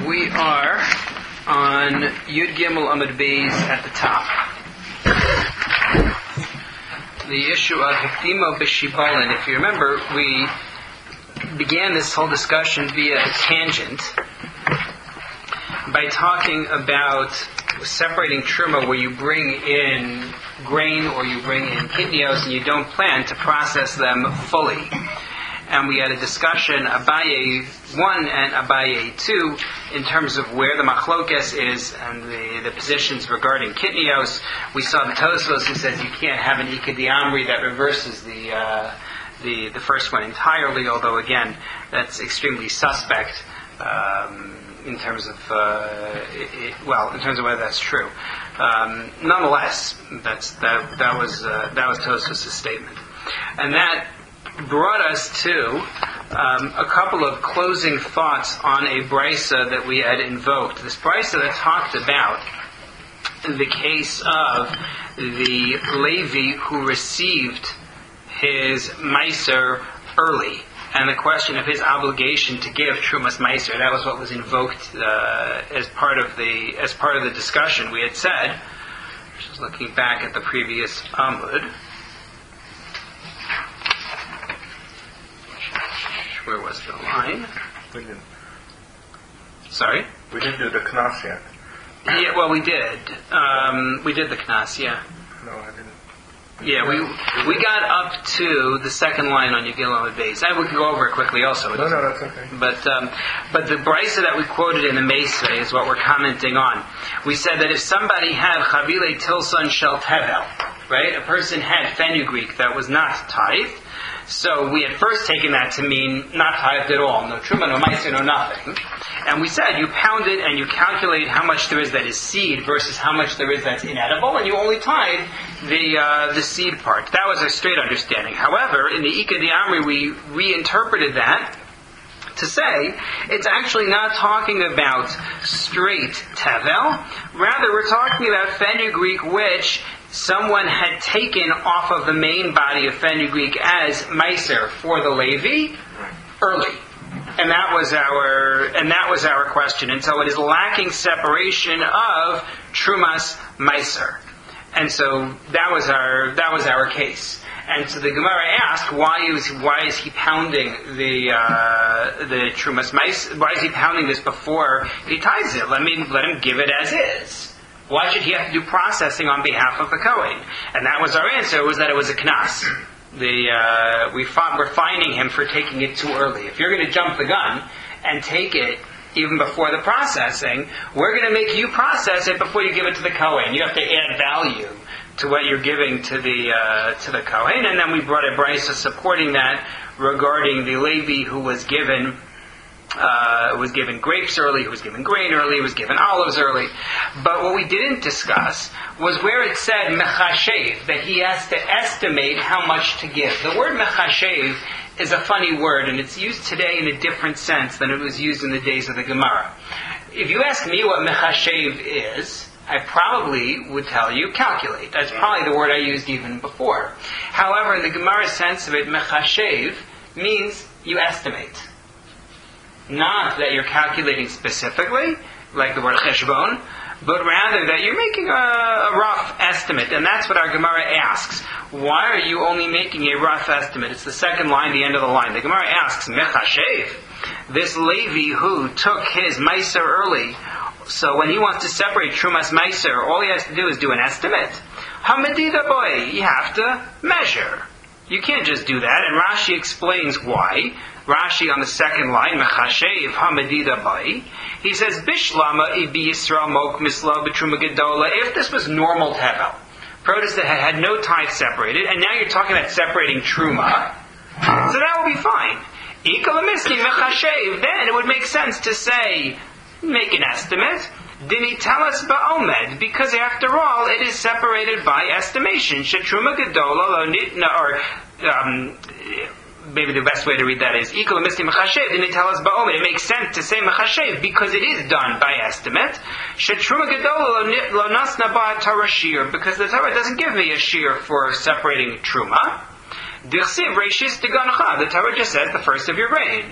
We are on Yud Gimel Amud Beis at the top. The issue of Hikdimo B'Shibalin. If you remember, we began this whole discussion via a tangent by talking about separating truma, where you bring in grain or you bring in kidneys and you don't plan to process them fully. And we had a discussion, Abaye 1 and Abaye 2, in terms of where the machlokes is and the positions regarding kitnios. We saw the Tosfos who says you can't have an Ika D'Amri that reverses the first one entirely, although again, that's extremely suspect in terms of in terms of whether that's true. Nonetheless, that was Tosfos' statement, and that brought us to a couple of closing thoughts on a brisa that we had invoked. This brisa that talked about the case of the Levi who received his meiser early, and the question of his obligation to give Trumas Meiser. That was what was invoked as part of the discussion. We had said, just looking back at the previous Amud. Where was the line? We didn't. Sorry? We didn't do the Knas yet. Yeah, well, we did. We did the Knas, yeah. No, I didn't. Yeah, we got up to the second line on Yigil Beis. We could go over it quickly also. No, that's okay. But the brisa that we quoted in the Meisvei is what we're commenting on. We said that if somebody had Chavile Tilson Shel Tevel, right? A person had fenugreek that was not tithed. So we had first taken that to mean not tithed at all, no truma, no meiser, no nothing. And we said you pound it and you calculate how much there is that is seed versus how much there is that's inedible, and you only tithe the seed part. That was our straight understanding. However, in the Ika D'Amri, we reinterpreted that to say it's actually not talking about straight tevel. Rather, we're talking about fenugreek, which someone had taken off of the main body of fenugreek as meiser for the Levi early. And that was our question. And so it is lacking separation of Trumas Meiser. And so that was our case. And so the Gemara asked, why is he pounding the Trumas Meiser? Why is he pounding this before he tithes it? Let him give it as is. Why should he have to do processing on behalf of the Kohen? And that was our answer, was that it was a knas. We're fining him for taking it too early. If you're going to jump the gun and take it even before the processing, we're going to make you process it before you give it to the Kohen. You have to add value to what you're giving to the Kohen. And then we brought a brisa supporting that regarding the Levi who was given grapes early, who was given grain early, who was given olives early. But what we didn't discuss was where it said mechashev, that he has to estimate how much to give. The word mechashev is a funny word, and it's used today in a different sense than it was used in the days of the Gemara. If you ask me what mechashev is, I probably would tell you calculate. That's probably the word I used even before. However, in the Gemara sense of it, mechashev means you estimate. Not that you're calculating specifically, like the word cheshbon, but rather that you're making a rough estimate. And that's what our Gemara asks. Why are you only making a rough estimate? It's the second line, the end of the line. The Gemara asks, mechashev, this Levi who took his meiser early, so when he wants to separate Trumas Meiser, all he has to do is do an estimate. Hamadida boy, you have to measure. You can't just do that, and Rashi explains why. Rashi on the second line, mechashev hamadida bai. He says, bishlama ibi yisrael mok misla b'truma gedola. If this was normal tevel, produce that had no tithe separated, and now you're talking about separating truma, so that would be fine. Ikalamiski mechashev. Then it would make sense to say, make an estimate. Dini tell us ba'omed, because after all, it is separated by estimation. Shetruma gedola or maybe the best way to read that is Ikol Misti Mechashev. Dini tell us ba'omed. It makes sense to say Mechashev because it is done by estimate. Shetruma gedola lo nasna ba Torah shir, because the Torah doesn't give me a shir for separating truma. Dirsiv reishis tigancha. The Torah just says the first of your grain.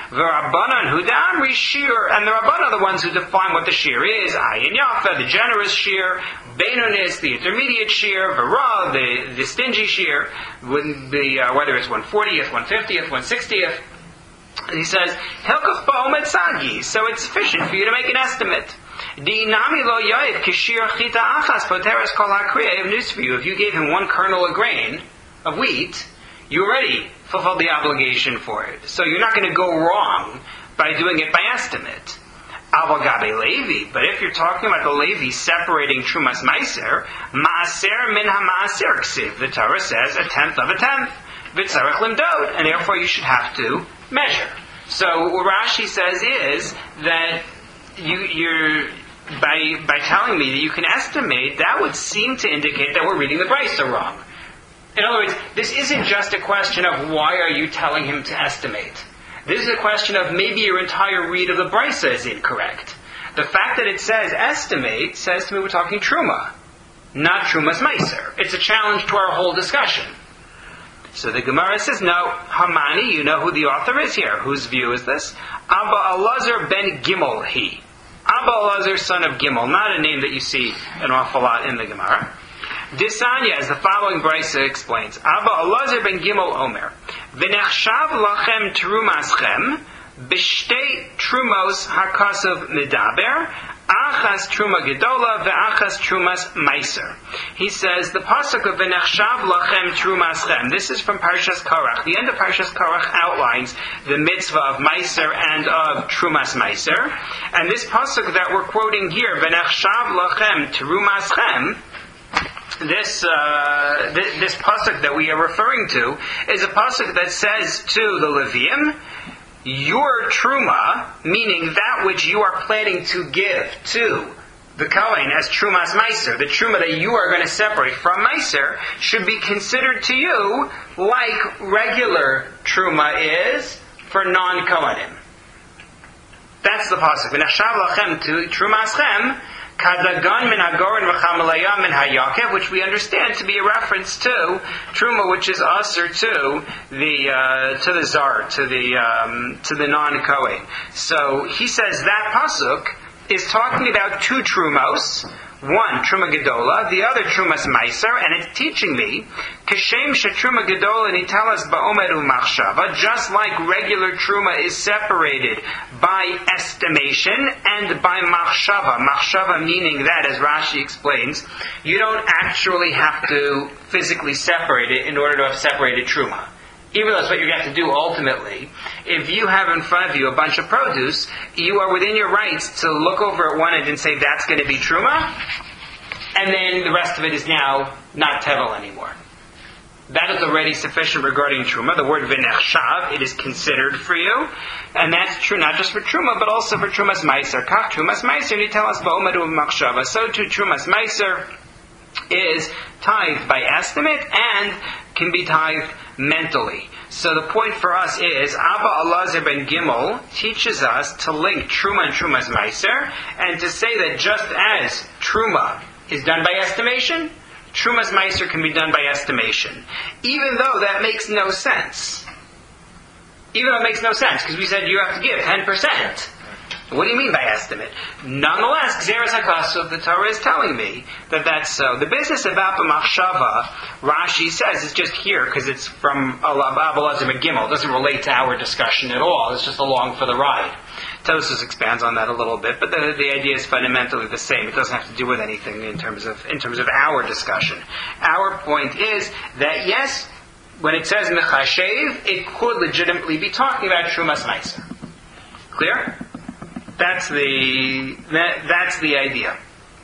V'Rabbanan hu de'amri shir, and the Rabbanan are the ones who define what the shir is. Ayin yafa, the generous shir. Beinonis, the intermediate shir. V'ra, the stingy shir. Wouldn't be whether it's 1/40th, 1/50th, 1/60th. He says, Hilkach ba'omet sagi, so it's sufficient for you to make an estimate. Di'inami lo yoiv kishir chita achas poteres kol hakriya. I have news for you. If you gave him one kernel of grain, of wheat, you already fulfilled the obligation for it. So you're not going to go wrong by doing it by estimate. Aval gabe Levi, but if you're talking about the Levi separating Trumas Meiser, Maaser min ha-Maaser ksiv, the Torah says 1/10 of 1/10. V'tzarech limdod, and therefore you should have to measure. So what Rashi says is that you're by telling me that you can estimate, that would seem to indicate that we're reading the Brisa wrong. In other words, this isn't just a question of why are you telling him to estimate. This is a question of maybe your entire read of the Brisa is incorrect. The fact that it says estimate says to me we're talking Truma, not Trumas Meiser. It's a challenge to our whole discussion. So the Gemara says, no, Hamani, you know who the author is here. Whose view is this? Abba Elazar ben Gimel he. Abba Elazar, son of Gimel, not a name that you see an awful lot in the Gemara. Disanya, as the following Brisa explains, Abba Elazar ben Gimel Omer, V'nechshav lachem terumaschem, b'shtei trumos hakasov medaber, achas truma gedola, ve'achas trumas meiser. He says, the pasuk of V'nechshav lachem terumaschem, this is from Parshas Korach. The end of Parshas Korach outlines the mitzvah of meiser and of trumas meiser. And this pasuk that we're quoting here, V'nechshav lachem terumaschem, this pasuk that we are referring to is a pasuk that says to the Leviim, your truma, meaning that which you are planning to give to the Kohen as trumas meiser, the truma that you are going to separate from meiser, should be considered to you like regular truma is for non-Kohanim. That's the pasuk. V'nachshav lachem to trumaschem, Kadagan min hagorin v'chamalaya min hayakev, which we understand to be a reference to truma, which is usher to the zar, to the non-kohen. So he says that pasuk is talking about two trumos, one truma gedola, the other trumas meiser, and it's teaching me kashem shetruma gedola nitalas ba'omer u'machshava, just like regular truma is separated by estimation and by machshava. Machshava meaning that, as Rashi explains, you don't actually have to physically separate it in order to have separated truma. Even though that's what you have to do ultimately. If you have in front of you a bunch of produce, you are within your rights to look over at one end and say that's going to be truma, and then the rest of it is now not tevel anymore. That is already sufficient regarding truma. The word v'nechshav, it is considered for you, and that's true not just for truma, but also for trumas meiser. Kach trumas meiser nitelas ba'omer u'machshava. So too trumas meiser is tithed by estimate and can be tithed mentally. So the point for us is Abba Elazar ben Gimel teaches us to link Truma and Trumas Meiser, and to say that just as Truma is done by estimation, Trumas Meiser can be done by estimation. Even though that makes no sense. Even though it makes no sense, because we said you have to give 10%. What do you mean by estimate? Nonetheless, Gzeras HaKasov, the Torah is telling me that that's so. The business about the Machshava, Rashi says, is just here because it's from Abba Elazar ben Gimel. It doesn't relate to our discussion at all. It's just along for the ride. Tosfos expands on that a little bit, but the idea is fundamentally the same. It doesn't have to do with anything in terms of our discussion. Our point is that yes, when it says Mechashev, it could legitimately be talking about Trumas Meiser. Clear? That's the idea.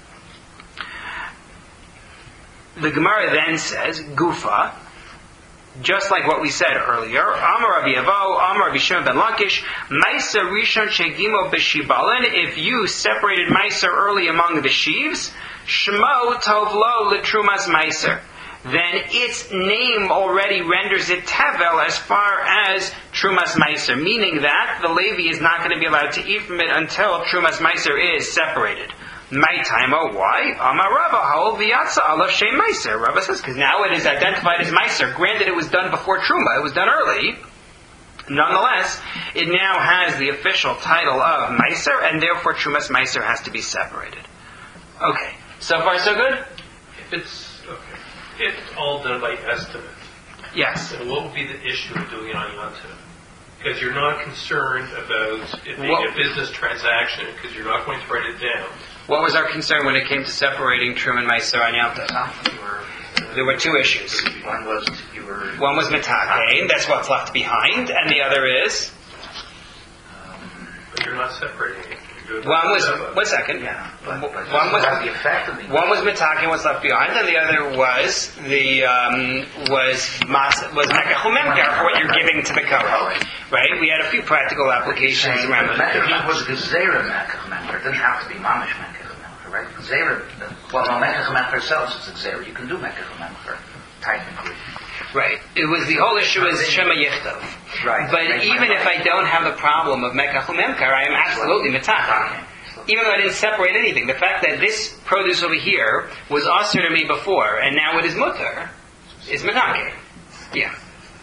The Gemara then says, Gufa, just like what we said earlier, Amar Rabbi Avo, Amar Rabbi Shimon ben Lakish, Meiser Rishon Shegimo B'Shibalin, if you separated Meiser early among the sheaves, Shmo Tovlo L'Trumas Meiser, then its name already renders it tevel as far as Trumas Meiser, meaning that the Levi is not going to be allowed to eat from it until Trumas Meiser is separated. My time, oh why? Amar Rava, ha'ol v'yatsa alav shem Meiser. Rava says, because now it is identified as Meiser. Granted, it was done before Truma, it was done early. Nonetheless, it now has the official title of Meiser, and therefore Trumas Meiser has to be separated. Okay, so far so good? If it's all done by estimate, Yes. then what would be the issue of doing it on Yontif? Because you're not concerned about it being a business transaction, because you're not going to write it down. What was our concern when it came to separating Trum and Meiser on Yom Tov? There were two issues. One was One was Mitakein, that's what's left behind, and the other is... But you're not separating it. One was... One second. Yeah, but One was... the effect of the One was Mitakein, what's left behind, and the other was the... was Mekach Umemker, for what you're giving to the Kohen. Right? We had a few practical applications around Mekach that. was Gezerah Mekach Umemker. It didn't have to be Mamish Mekach Umemker, right? Gezerah, well, no, Mekach Umemker itself is Gezerah. You can do Mekach Umemker, technically. Right. It was the whole issue is Shema Yichtov. Right. But even if I don't have the problem of Mekach Umemker, I am absolutely Mitach. Even though I didn't separate anything, the fact that this produce over here was Asr to me before, and now it is Mutter, is Mitake. Yeah.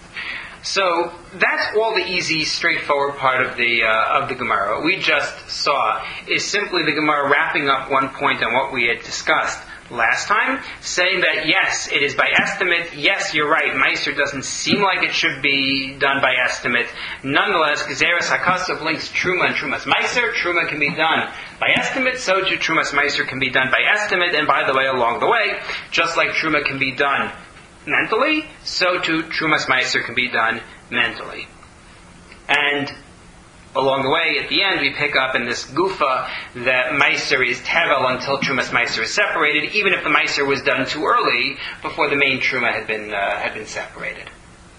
So that's all the easy, straightforward part of the Gemara. What we just saw is simply the Gemara wrapping up one point on what we had discussed last time, saying that yes, it is by estimate. Yes, you're right. Meiser doesn't seem like it should be done by estimate. Nonetheless, Gezeras Hakasav links Truma and Trumas Meiser. Truma can be done by estimate, so too Trumas Meiser can be done by estimate. And by the way, along the way, just like Truma can be done mentally, so too Trumas Meiser can be done mentally. And along the way, at the end, we pick up in this gufa that Meiser is tevel until Trumas Meiser is separated, even if the Meiser was done too early, before the main Truma had been separated.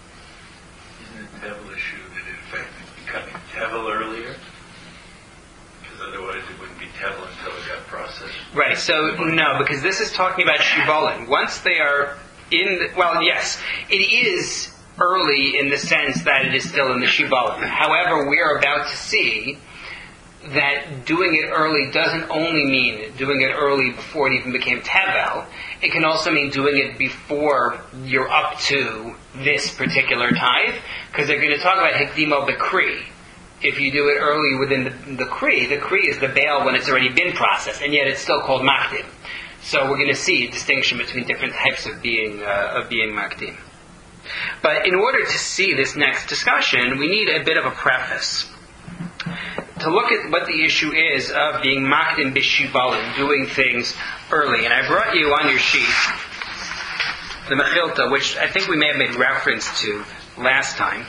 Isn't it tevel issue that in fact it's becoming tevel earlier? Because otherwise it wouldn't be tevel until it got processed. Right. So no, because this is talking about shibolin. Once they are well, yes, it is early in the sense that it is still in the shibolin. However, we are about to see that doing it early doesn't only mean doing it early before it even became tevel. It can also mean doing it before you're up to this particular tithe, because they're going to talk about hikdimo b'kri. If you do it early within the kri is the bail when it's already been processed, and yet it's still called makdim. So we're going to see a distinction between different types of being makdim. But in order to see this next discussion, we need a bit of a preface. To look at what the issue is of being makdim b'shibalin, doing things early. And I brought you on your sheet the Mechilta, which I think we may have made reference to last time.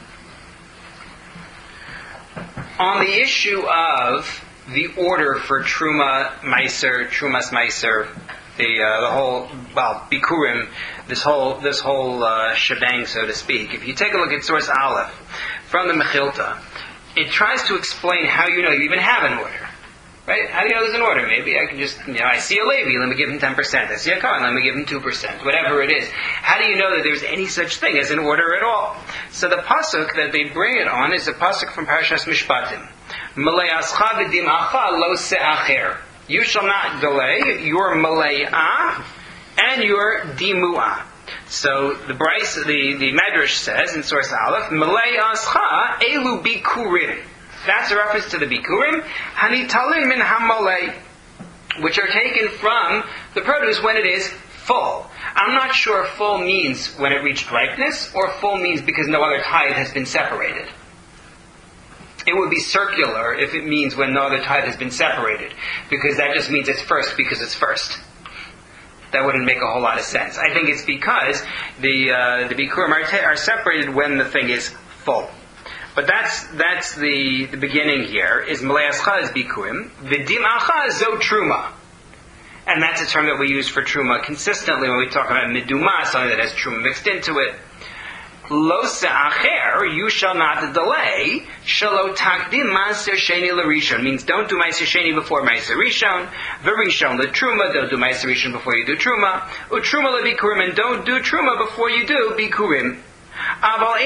On the issue of the order for Truma Meiser, Trumas Meiser, the whole, Bikurim, this whole shebang, so to speak. If you take a look at source Aleph from the Mechilta, it tries to explain how you know you even have an order. Right? How do you know there's an order? Maybe I can just, I see a Levi, let me give him 10%. I see a Kohen, let me give him 2%. Whatever it is. How do you know that there's any such thing as an order at all? So the pasuk that they bring it on is a pasuk from Parashas Mishpatim. Male'ascha v'dim acha lo se'acher. You shall not delay your male'ah and your dimu'ah. So the Medrash says in source Aleph, Male'ascha elu bikurim. That's a reference to the bikurim, hanitalim min hamalei, which are taken from the produce when it is full. I'm not sure if full means when it reached ripeness, or full means because no other tithe has been separated. It would be circular if it means when no other tithe has been separated, because that just means it's first because it's first. That wouldn't make a whole lot of sense. I think it's because the bikurim are separated when the thing is full. But that's the beginning here, is Male'ascha is bikurim, v'dim acha zo truma. And that's a term that we use for truma consistently when we talk about miduma, something that has truma mixed into it. Lo se'acher, you shall not delay, shalo takdim ma'aser sheni l'rishon, means don't do ma'aser sheni before ma'aser rishon, v'rishon l'truma, don't do ma'aser rishon before you do truma, u'truma l'bikurim, and don't do truma before you do bikurim. But the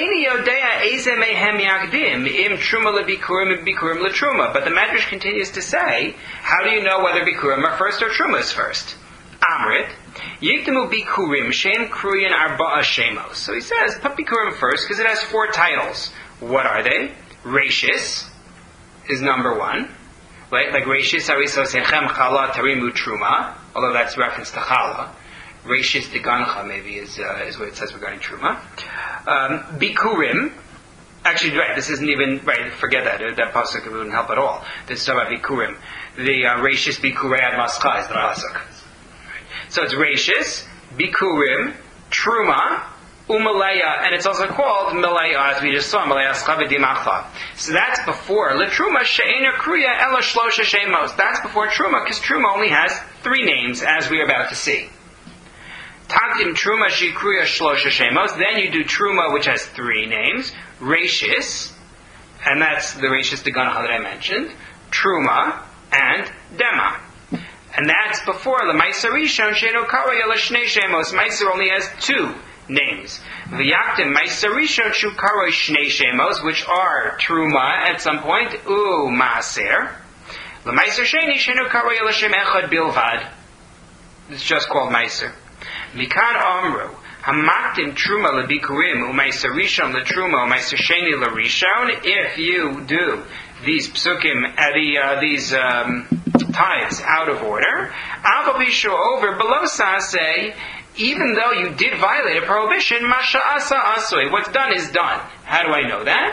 Medrash continues to say, how do you know whether bikurim are first or truma is first? Amrit, yiktamu bikurim shem kruyan arba'a shemos. So he says, put bikurim first because it has 4 titles. What are they? Rashis is number one. Right? Like Rashis Hariso Sechem Chala Tarimu Truma, although that's reference to Chala. Rashis Degancha maybe is what it says regarding Truma. Bikurim. Actually, right, this isn't even, right, forget that. That pasuk wouldn't help at all. This is talking about Bikurim. The Rashis Bikurei Ad Mascha is the pasuk. Right. So it's Rashis, Bikurim, Truma, Umalaya, and it's also called Malaya, as we just saw, Malaya Skavadimacha. So that's before Letruma She'ena Kruya Ela Shlosha Shemos. That's before Truma, because Truma only has 3 names, as we're about to see. Takdim Truma Shikruya Shlosha Shemos. Then you do Truma, which has 3 names. Rashis, and that's the Rashis Degancha that I mentioned. Truma and Dema. And that's before the Meiser Rishon She'eno Karoya Leshnei Shemos. Meiser only has 2 names. V'yaktim Meiser Rishon Shu Karoi Shnei Shemos, which are Truma at some point, Maaser. The Meiser Sheni She'eno Karoya Leshem Echad Bilvad. It's just called Meiser. Mikan Amru, Hamaktim Truma Lebikurim, Umeiser Rishon Letruma, Umeiser Sheni Lerishon. If you do these psukim, these tithes out of order, Avavishu over below Saseh, even though you did violate a prohibition, Masha Asa Asoi, what's done is done. How do I know that?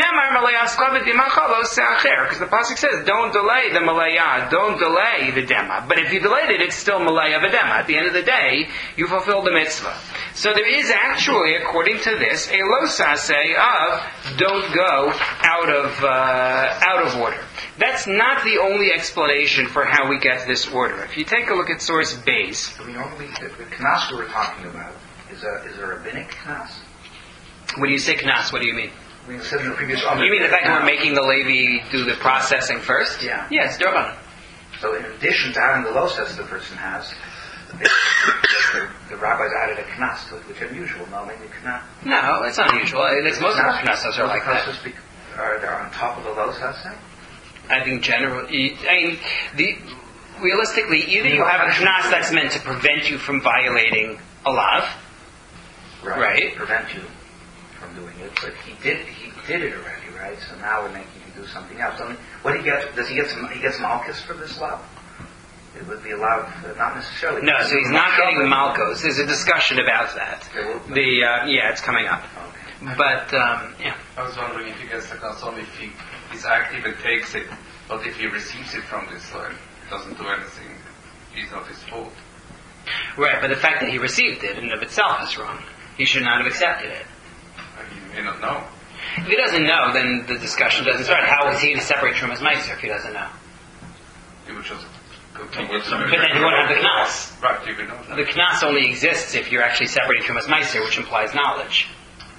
Because the pasuk says, don't delay the malaya, don't delay the dema. But if you delayed it, it's still malaya v'dema. At the end of the day, you fulfilled the mitzvah. So there is actually, according to this, a losase of don't go out of order. That's not the only explanation for how we get this order. If you take a look at source base, Normally, the knas we were talking about is a rabbinic knas. when you say knas, what do you mean? We said in the previous. You mean the fact that we're making the Levi do the processing first? Yeah. Yes, Durban. So in addition to having the losas the person has, the rabbis added a knas to it, which is unusual. No, maybe knas. No, it's not unusual. It's most of the knassos are like that. Are they on top of the losas? I think generally, realistically, either you have a knas that's meant to prevent you from violating a lav, right? Prevent you from doing it, but he did it already, right? So now we're making you do something else. I mean, what do he get? Does he get some? He gets malchus for this lav? It would be allowed, not necessarily. No, so he's not getting the malchus. There's a discussion about that. It's coming up. Okay. But I was wondering if he gets the knas only if he is active and takes it, but if he receives it from this Lord, it doesn't do anything. It's not his fault. right, but the fact that he received it in and of itself is wrong. He should not have accepted it. He may not know. If he doesn't know, then the discussion doesn't start. How is he to separate Trumas Meiser if he doesn't know? He would just But then he won't have the knas. Right, you would know. The knas only exists if you're actually separating Trumas Meiser, which implies knowledge.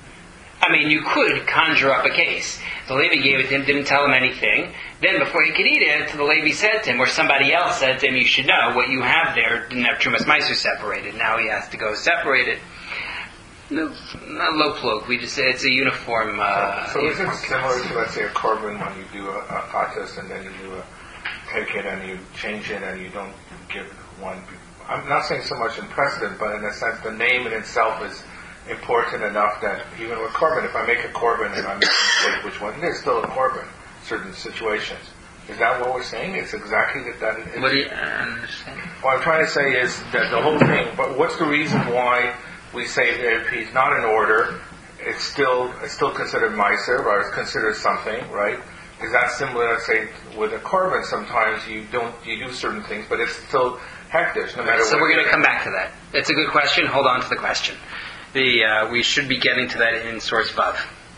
I mean, you could conjure up a case. The Levi gave it to him, didn't tell him anything. Then before he could eat it, the Levi said to him, or somebody else said to him, you should know, what you have there didn't have Trumas Meiser separated. Now he has to go separate it. No, not low plug. We just say it's a uniform. So is it similar to, let's say, a korban when you do a chatas and then you do take it and you change it and you don't give one? I'm not saying so much in precedent, but in a sense, the name in itself is important enough that even with korban, if I make a korban and I'm not which one, there's still a korban. Certain situations. Is that what we're saying? It's exactly that. What do you understand? What I'm trying to say is that the whole thing. But what's the reason why we say that if he's not in order, it's still considered meiser, or it's considered something, right? Is that similar? Let's say with a korban, sometimes you do certain things, but it's still hektish, no matter. So we're going to come back to that. It's a good question. Hold on to the question. We should be getting to that in source Vav.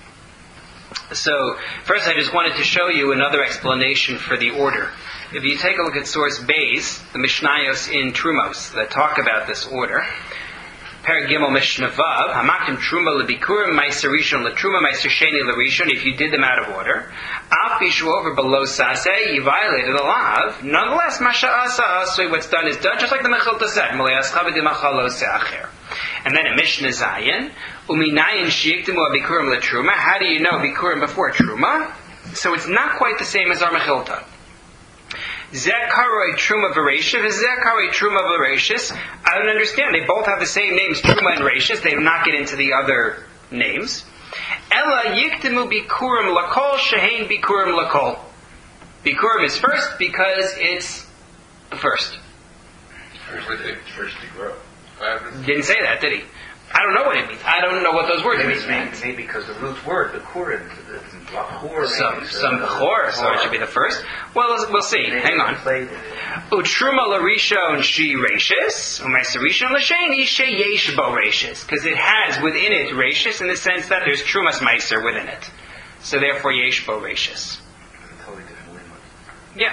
So first, I just wanted to show you another explanation for the order. If you take a look at source Beis, the Mishnayos in Trumos that talk about this order. Perek Gimel Mishnah Vav, Hamaktim Truma Lebikurim Meiser Rishon Letruma Meiser Sheni Lerishon. If you did them out of order, Al Pishu over below Saseh, you violated the lav. Nonetheless, Masha Asa Asoi, what's done is done, just like the Mechilta said. Moleas Chavedi Machalo Seacher. And then a Mishnah Zayin, Uminayin Shiiktimu Abikurim Letruma. How do you know Bikurim before Truma? So it's not quite the same as our Mechilta. Zekaroi Truma Bereshis, Zekaroi Truma Bereshis. I don't understand. They both have the same names, Truma and Rashis. They do not get into the other names. Ella yiktimu bikurim lakol shehein bikurim lakol. Bikurim is first because it's the first. First to grow. Didn't say that, did he? I don't know what it means. I don't know what those words mean. Maybe because the root word, bikurim, some bechor, so it should be the first. Well, we'll see. Hang on. Utruma larishon she rashis, u'meiserishon l'sheni sheyesh bo rashis, because it has within it rashis in the sense that there's trumas meiser within it. So therefore, yesh bo rashis. Totally different language. Yeah.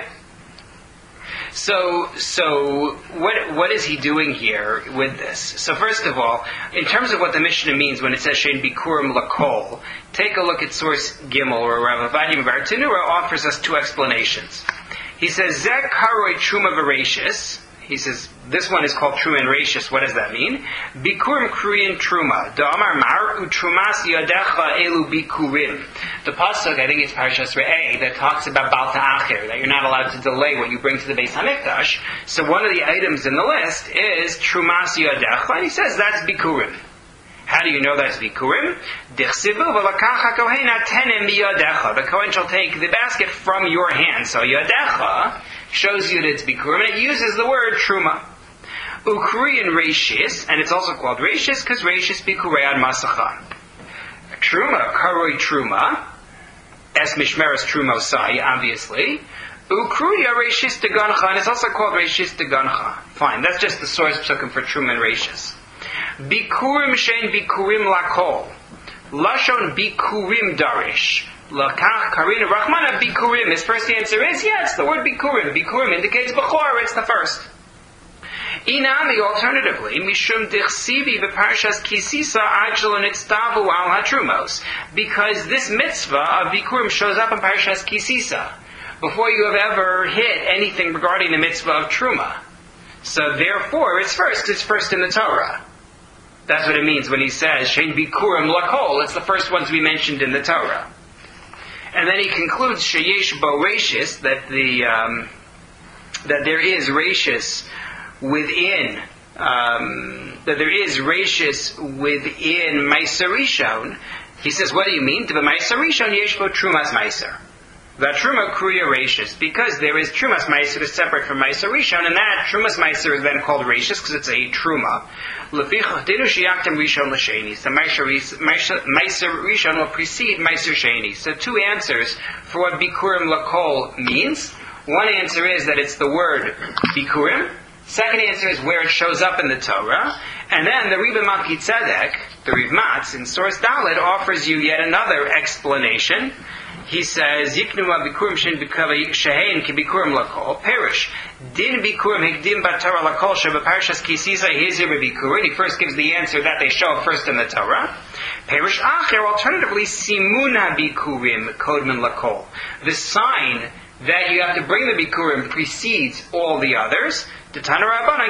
So what is he doing here with this? So first of all, in terms of what the Mishnah means when it says Shein Bikurim Lakol, take a look at source Gimel, where Rav Avadim Bar Tanura offers us two explanations. He says Zek Karoi Truma Veracious. He says this one is called Truma and Rashis. What does that mean? Bikurim Kruyin Truma. Da'amar Mar Utrumas Yadecha Elu Bikurim. The pasuk, I think it's Parashas Re'eh, that talks about Bal Ta'acher, that you're not allowed to delay what you bring to the Beis Hamikdash. So one of the items in the list is Trumas Yadecha, and he says that's Bikurim. How do you know that's Bikurim? Dichsivu v'lakacha kohen atenem miyadecha. The kohen shall take the basket from your hand. So Yadecha shows you that it's Bikurim, and it uses the word Truma. Ukruyin Rashis, and it's also called Rashis because Rashis Bikurei ad Masacha. Truma, Karoi Truma, Es Mishmeres Trumosai, obviously. Ukruya Rashis Degancha, and it's also called Rashis Degancha. Fine, that's just the source psukim for Truma and Rashis. Bikurim Shein Bikurim Lakol. Lashon Bikurim Darish. Lakach Karina Rachmana Bikurim. His first answer is yes, the word Bikurim. Bikurim indicates Bechor, it's the first. Inami, alternatively, Mishum Dichsivi B'Parshas Kisisa Ajal Nitztavu Al Hatrumos. Because this mitzvah of Bikurim shows up in Parshas Kisisa before you have ever hit anything regarding the mitzvah of Truma. So therefore, it's first, because it's first in the Torah. That's what it means when he says, Shein Bikurim Lakol. It's the first one to be mentioned in the Torah. And then he concludes, Sheyesh Bo Rashis, that there is Rashis within, Meiser Rishon. He says, what do you mean? To the Meiser Rishon, Yesh Bo Trumas Meiser. The Truma Kruya Rashis, because there is Trumas Meiser is separate from Meiser Rishon, and that Trumas Meiser is then called Rashis because it's a Truma. Lefichach Dinu Sheyaktem Rishon L'Sheni. So Meiser Rishon will precede Meiser Sheni. So two answers for what Bikurim Lakol means. One answer is that it's the word Bikurim. Second answer is where it shows up in the Torah. And then the Rebbe Malki Tzedek, the Riv Matz, in source Dalet, offers you yet another explanation. He says, Yiknuma Bikurim Shein Shehein Ki Bikurim Lakol, Perish. Din Bikurim Higdim Batorah Lakol Sheba Parshas Kisisa Hezir Bikurim. He first gives the answer that they show up first in the Torah. Perish Acher, alternatively, Simuna Bikurim Kodman Lakol. The sign that you have to bring the Bikurim precedes all the others. Because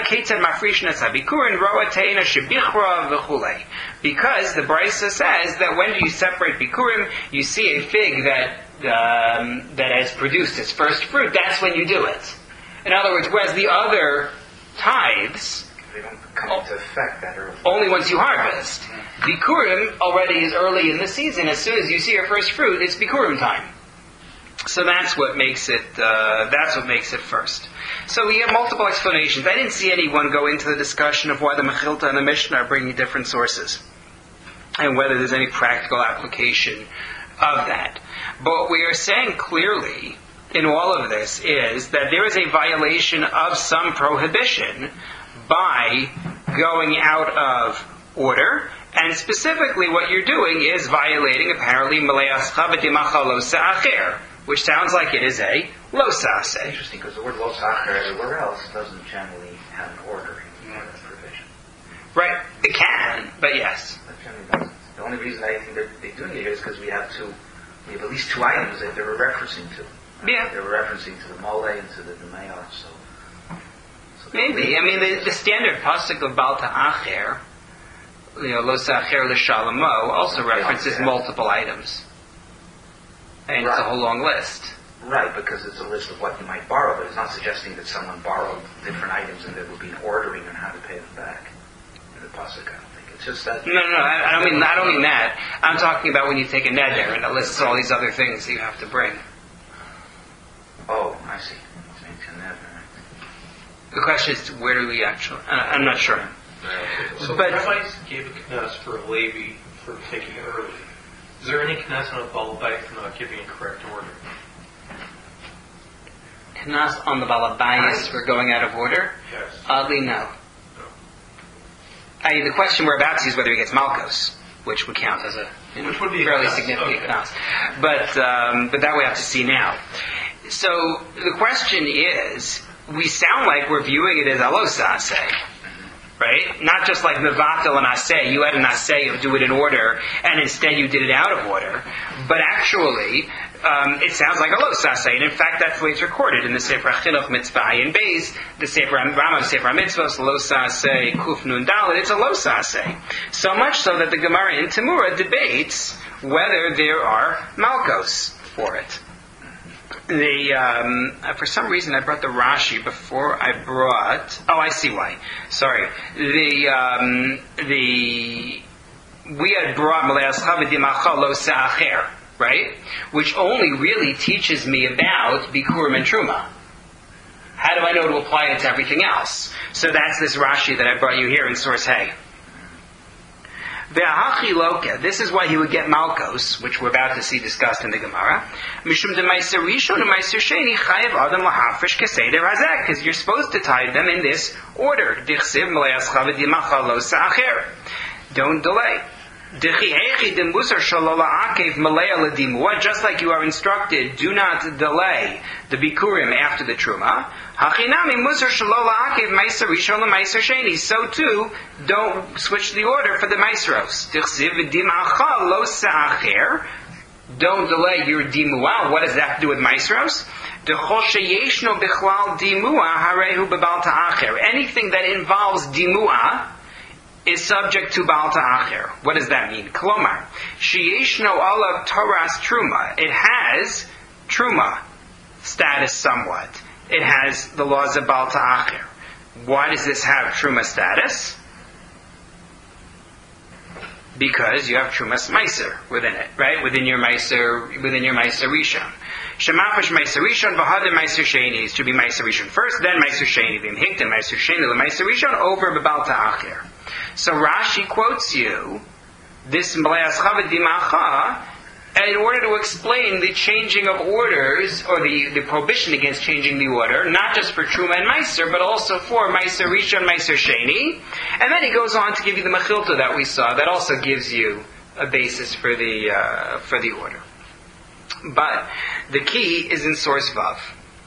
the Brisa says that when you separate Bikurim, you see a fig that has produced its first fruit, that's when you do it. In other words, whereas the other tithes, they don't come into effect that early. Only once you harvest. Bikurim already is early in the season. As soon as you see your first fruit, it's Bikurim time. So that's what makes it first. So we have multiple explanations. I didn't see anyone go into the discussion of why the Mechilta and the Mishnah are bringing different sources, and whether there's any practical application of that. But what we are saying clearly in all of this is that there is a violation of some prohibition by going out of order, and specifically what you're doing is violating apparently Meleascha v'dimacha lo sa'acher, which sounds like it is a lo sa'aseh. Interesting, because the word lo sa'acher everywhere else doesn't generally have an ordering provision. Right, it can, but yes. That generally doesn't. The only reason I think they're doing it here is because we have at least two items that they were referencing to. Yeah. They were referencing to the mole and to the Demeah, so maybe. I mean, the standard pasuk of Bal Ta'acher, lo sa'acher l'shalamo, also references multiple items. And it's a whole long list. Right, because it's a list of what you might borrow, but it's not suggesting that someone borrowed different items and there would be an ordering on how to pay them back in the pasuk. I don't think it's just that. No, I don't mean that. I'm talking about when you take a neder and it lists all these other things that you have to bring. Oh, I see. Takes a neder. The question is, where do we actually? I'm not sure. So But- rabbis gave a knas for a Levi for taking it early. Is there any knas on a balabait for not giving a correct order? Knas on the balabayas for going out of order? Yes. Oddly, no. The question we're about to see is whether he gets Malkos, which would count as a Which would be a fairly knas. significant Okay. knas. But that we have to see now. So the question is, we sound like we're viewing it as alosase, right? Not just like mevatel and aseh. You had an aseh of do it in order, and instead you did it out of order. But actually, it sounds like alosase, and in fact that's the way it's recorded in the Sefer Chinuch Mitzvah Ayin Beis, the Sefer Rambam Sefer Mitzvos losase Kuf Nun Dalet. It's alosase. So much so that the Gemara in Tamura debates whether there are malkos for it. For some reason I brought the Rashi before I brought. Oh, I see why. Sorry. We had brought Maleas Chavadimacha Lo Sa'acher, right? Which only really teaches me about Bikurim and Truma. How do I know to apply it to everything else? So that's this Rashi that I brought you here in Source Hay. Ve'ahachi loka. This is why he would get Malkos, which we're about to see discussed in the Gemara. Mishum de meiser rishon and meiser sheni chayev adam lahafresh keseder hazek, because you're supposed to tie them in this order. Dichsiv meleas chaved yimacha lo sa'acher. Don't delay. Just like you are instructed, do not delay the bikurim after the truma. So too, don't switch the order for the maisros. Don't delay your dimua. What does that have to do with maisros? Anything that involves dimua is subject to Baal Ta'acher. What does that mean? Klomar. Sheyeshno alav Toras Truma. It has Truma status somewhat. It has the laws of Baal Ta'acher. Why does this have Truma status? Because you have Trumas Meiser within it, right? Within your Meiser Rishon. Shemafish Meiser Rishon, Vahadim Meiser Sheni. It should be Meiser Rishon first, then Meiser Sheni. Vim Hiktim Meiser Sheni, the Meiser Rishon over Baal Ta'acher. So Rashi quotes you this Maleas Chaved Dimacha in order to explain the changing of orders, or the prohibition against changing the order, not just for Truma and Meiser, but also for Meiser Rishon, Meiser Sheni. And then he goes on to give you the Mechilta that we saw, that also gives you a basis for the order. But the key is in Source Vav.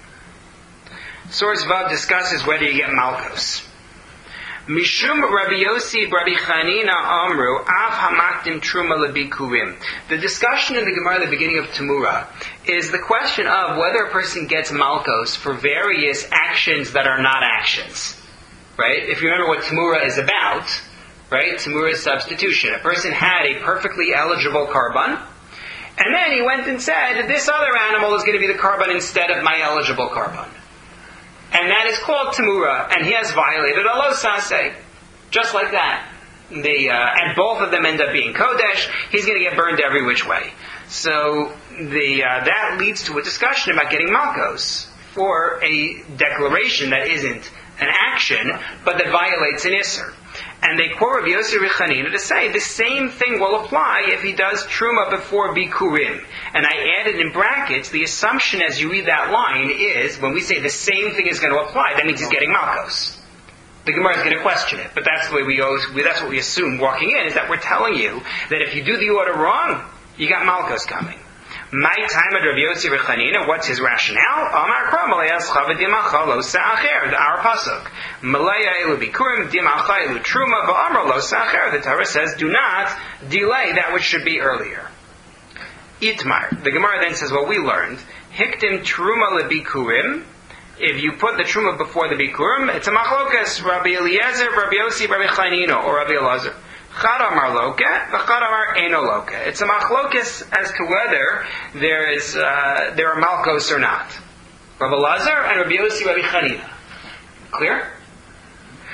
Source Vav discusses whether you get Malkos. Mishum Rabbi Yossi Rabbi Chanina Amru Av Hamaktim Truma Lebikurim. The discussion in the Gemara at the beginning of Tamura is the question of whether a person gets Malkos for various actions that are not actions. Right? If you remember what Tamura is about, right? Tamura is substitution. A person had a perfectly eligible korban, and then he went and said, this other animal is going to be the korban instead of my eligible korban. And that is called Tamura, and he has violated Alosase. Just like that. And both of them end up being Kodesh. He's going to get burned every which way. So that leads to a discussion about getting Malkos for a declaration that isn't an action, but that violates an Isser. And they quote Rabbi Yossi Rechanina to say the same thing will apply if he does Truma before Bikurim. And I added in brackets, the assumption as you read that line is, when we say the same thing is going to apply, that means he's getting Malkos. The Gemara is going to question it, but that's the way that's what we assume walking in, is that we're telling you that if you do the order wrong, you got Malkos coming. My time at Rabbi Yossi Rechanina, what's his rationale? Amar Kra Malayas Chaved Dimacha Lo Sa'acher, our pasuk. Malaya Elu Bikurim Dimacha Elu Truma V'Amar Lo Sa'acher. The Torah says, do not delay that which should be earlier. Itmar. The Gemara then says, well, we learned, Hiktim Truma LeBikurim. If you put the Truma before the Bikurim, it's a machlokas, Rabbi Eliezer, Rabbi Yossi, Rabbi Chanina, or Rabbi Elazar. Chad Amar Loka, V'chad Amar Eino Loka. It's a machlokas as to whether there are Malkos or not. Rabbi Elazar and Rabbi Yossi, Rabbi Chanina. Clear?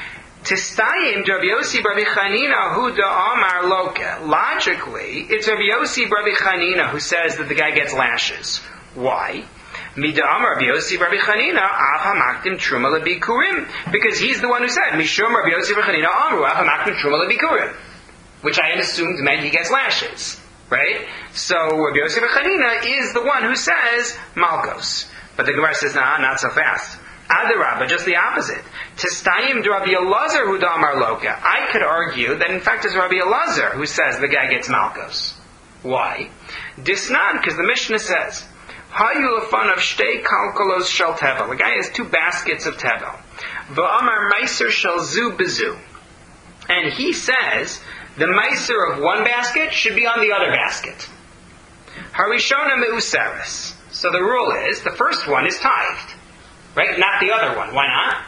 Tistayim Rabbi Yossi Rabbi Chanina hu da'amar loka. Logically, it's Rabbi Yossi Rabbi Chanina who says that the guy gets lashes. Why? Mida'amar Rabbi Yossi Rabbi Chanina av hamaktim truma lebikurim. Because he's the one who said, Mishum Rabbi Yossi Rabbi Chanina amru av hamaktim truma lebikurim. Which I had assumed meant he gets lashes. Right? So Rabbi Yossi Rabbi Chanina is the one who says Malkos. But the Gemara says, nah, not so fast. Adarabba, just the opposite. Tistayim de Rabbi Elazar hu damar loka. I could argue that in fact it's Rabbi Elazar who says the guy gets Malkos. Why? Disnan, because the Mishnah says, Hayu lefan of shtei kalkolos shel tevel. The guy has 2 baskets of tevel. V'amar meiser shel zu bezu. And he says the meiser of one basket should be on the other basket. Harishona meuseres. So the rule is the first one is tithed. Right? Not the other one. Why not?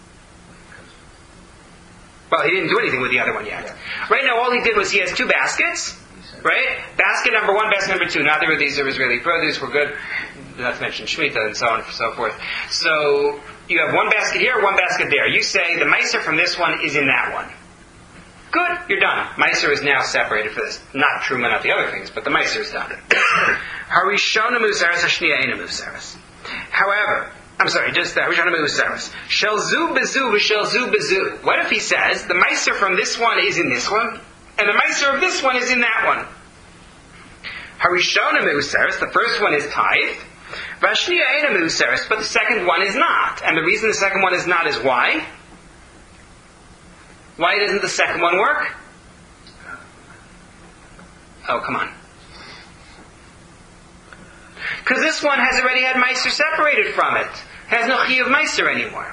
Well, he didn't do anything with the other one yet. Right now, all he did was he has 2 baskets. Right? Basket number 1, basket number 2. Neither of these are Israeli produce. We're good. Not to mention Shemitah and so on and so forth. So, you have 1 basket here, 1 basket there. You say the meiser from this one is in that one. Good. You're done. Meiser is now separated for this. Not Truma, not the other things, but the meiser is done. Harishona musaris, hashniya ena musaris. However, I'm sorry, just that. Shel zu bezu v'shel zu bezu. What if he says the meiser from this one is in this one, and the meiser of this one is in that one? Harishona meuseres, the first one is tithed. Vashniya ena meuseres, but the second one is not. And the reason the second one is not is why? Why doesn't the second one work? Oh, come on. Because this one has already had meiser separated from it. Has no chi of meiser anymore.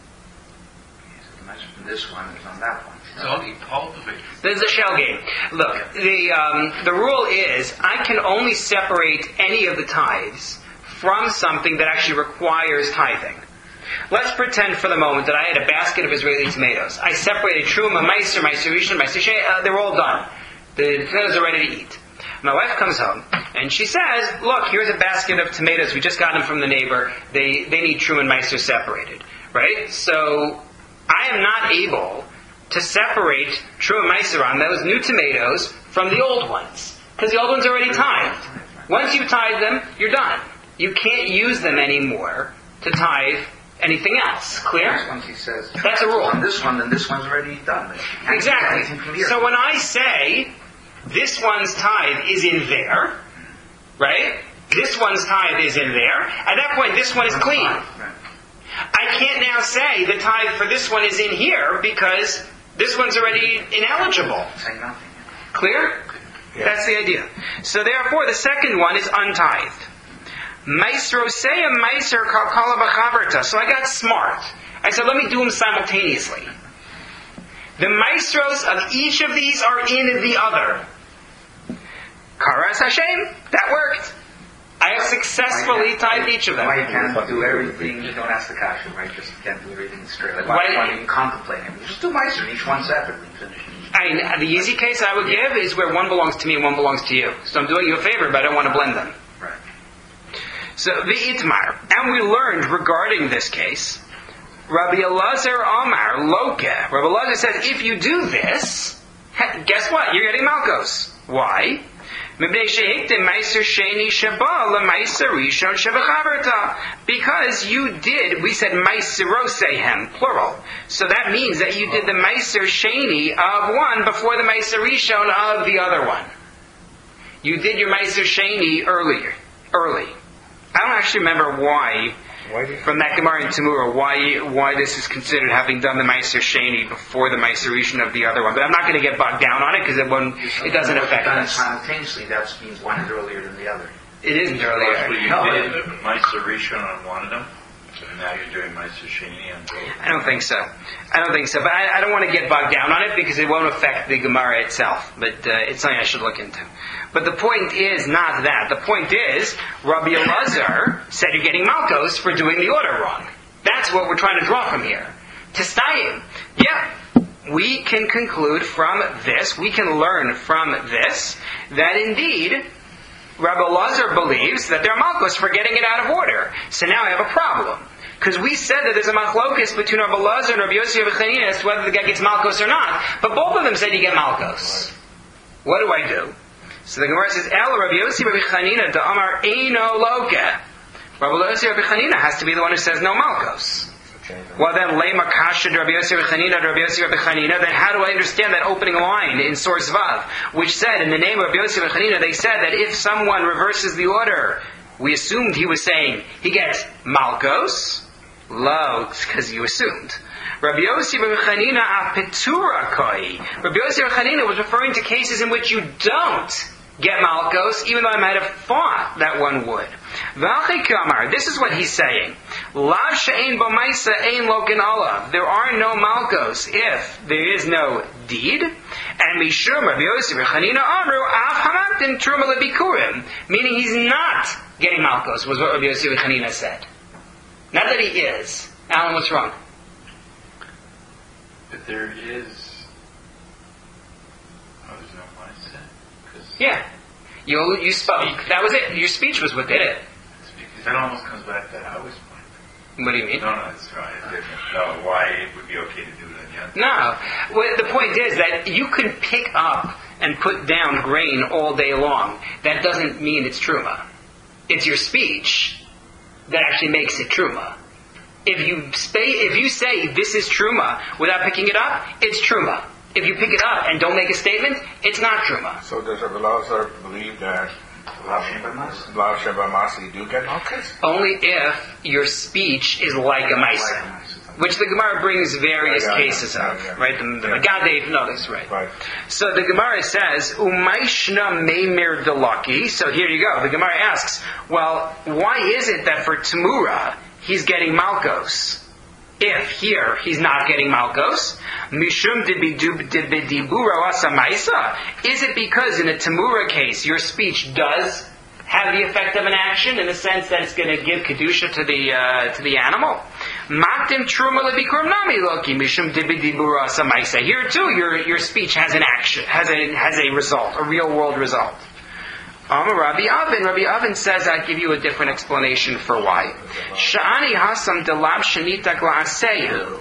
The meiser from this one is on that one. It's only cultivated. This is a shell game. Look, the rule is I can only separate any of the tithes from something that actually requires tithing. Let's pretend for the moment that I had a basket of Israeli tomatoes. I separated Truma, Meiser, Meiser Rishon, Meiser Shei. They're all done. The tomatoes are ready to eat. My wife comes home and she says, look, here's a basket of tomatoes. We just got them from the neighbor. They need Truma and Meiser separated. Right? So I am not able to separate Truma and Meiser on those new tomatoes from the old ones. Because the old ones are already tithed. Once you've tithed them, you're done. You can't use them anymore to tithe anything else. Clear? Once he says, that's a rule. On this one, then this one's already done. Exactly. So when I say this one's tithe is in there, right? This one's tithe is in there. At that point, this one is clean. I can't now say the tithe for this one is in here because this one's already ineligible. Clear? Yeah. That's the idea. So therefore, the second one is untithed. Maestro say a meiser kala b'chaverta. So I got smart. I said, let me do them simultaneously. The maestros of each of these are in the other. Karas Hashem. That worked. I have successfully tithed each of them. Why you can't do everything? You don't ask the kasha, right? Just can't do everything straight. Like why can't you contemplate it? Just do meiser, each one separately. The easy case I would give is where one belongs to me and one belongs to you. So I'm doing you a favor, but I don't want to blend them. Right. So the Itmar, and we learned regarding this case, Rabbi Elazar Amar Loke. Rabbi Elazar says, if you do this, guess what? You're getting Malkos. Why? Because you did, we said Meiserosehem, plural. So that means that you did the Meiser Sheni of one before the Meiser Rishon of the other one. You did your Meiser Sheni early. I don't actually remember why from that Gemara in Tamura, why this is considered having done the Meiser Sheni before the Meiser Rishon of the other one. But I'm not going to get bogged down on it because it doesn't affect us. Simultaneously, that means one is earlier than the other. It isn't earlier. Well, you did Meiser Rishon on one of them, and now you're doing Meiser Sheni on both. I don't think so. But I don't want to get bogged down on it because it won't affect the Gemara itself. But it's something I should look into. But the point is not that. The point is, Rabbi Elazar said you're getting Malkos for doing the order wrong. That's what we're trying to draw from here. Testayim. Yeah, we can conclude from this, we can learn from this, that indeed, Rabbi Elazar believes that they're Malkos for getting it out of order. So now I have a problem. Because we said that there's a machlokus between Rabbi Elazar and Rabbi Yossi Rabbi Chanina as to whether the guy gets malchus or not. But both of them said you get malchus. What do I do? So the Gemara says, El Rabbi Yossi Rabbi Chanina da Amar Eino Loke. Rabbi Yossi Rabbi Chanina has to be the one who says no malchus. Well then, Lema Kasha Rabbi Yossi Rabbi Chanina Rabbi Yossi Rabbi Chanina, then how do I understand that opening line in source Vav, which said, in the name of Rabbi Yossi Rabbi Chanina, they said that if someone reverses the order, we assumed he was saying he gets malchus. Lo, because you assumed. Rabbi Yossi Rabbi Chanina apetura koi. Rabbi Yossi Rabbi Chanina was referring to cases in which you don't get malchus, even though I might have thought that one would. This is what he's saying. Lav she'ein b'maisa ein lokin olav. There are no malchus if there is no deed. And mishum Rabbi Yossi Rabbi Chanina amru av hamaktin truma lebikurim, meaning he's not getting malchus, was what Rabbi Yossi Rabbi Chanina said. Not that he is. Alan, what's wrong? But there is... Oh, there's no mindset? Yeah. You spoke. That was it. Your speech was what did it. Because that almost comes back to Howie's point. What do you mean? No, that's right. No, why it would be okay to do it on Yom Tov. No. Well, the point is that you can pick up and put down grain all day long. That doesn't mean it's truma. It's your speech that actually makes it truma. If you say this is truma without picking it up, it's truma. If you pick it up and don't make a statement, it's not truma. So does Rabbi Elazar believe that Lav Sheba Masa you do get malchus? Only if your speech is like a maisa, which the Gemara brings various cases of, right? The Megadev and others, right? So the Gemara says, Umaishna Meimir Delaki. So here you go. The Gemara asks, well, why is it that for Tamura he's getting malchus? If here he's not getting malchus, Mishum dibidiburo asa maisa. Is it because in a Tamura case your speech does have the effect of an action in the sense that it's going to give kedusha to the animal? Maktim truma lebikurim nami loki mishum dibidiburo asa maisa. Here too, your speech has an action, has a result, a real world result. Rabbi Avin says, I'll give you a different explanation for why. Sha'ani hasam delab shenitak la'aseyu.